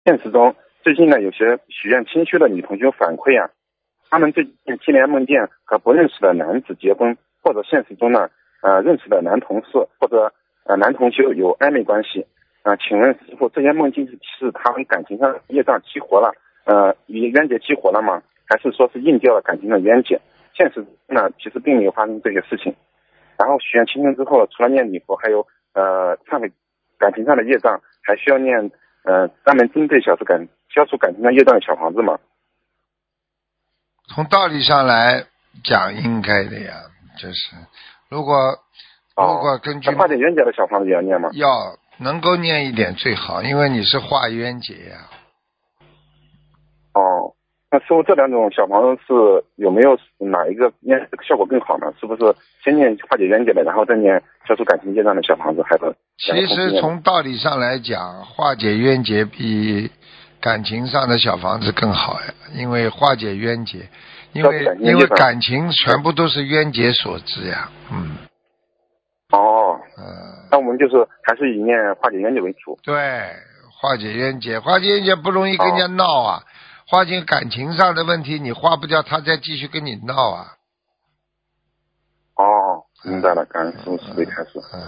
现实中最近呢，有些许愿清虚的女同学反馈啊，他们最近接连梦见和不认识的男子结婚，或者现实中呢认识的男同事或者男同学有暧昧关系。请问师傅，这些梦境是他们感情上的业障激活了，冤结激活了吗？还是说是硬掉了感情的冤结？现实呢，其实并没有发生这些事情。然后许愿清净之后，除了念礼佛，还有忏悔感情上的业障，还需要念专门针对消除感情上业障的小房子吗？ 从道理上来讲，应该的呀，就是如果根据化解冤结的小房子也要念吗？ 要能够念一点最好，因为你是化冤结呀。 那师傅，这两种小房子是有没有哪一个念效果更好呢？是不是先念化解冤结的，然后再念消除感情业障的小房子，还是？ 其实从道理上来讲，化解冤结比感情上的小房子更好呀，因为化解冤结，因为感情全部都是冤结所致呀。 那我们就是还是以念化解冤结为主。 对，化解冤结不容易跟人家闹啊。化解感情上的问题，你化不掉，他再继续跟你闹啊。 明白了，感恩师父慈悲开示。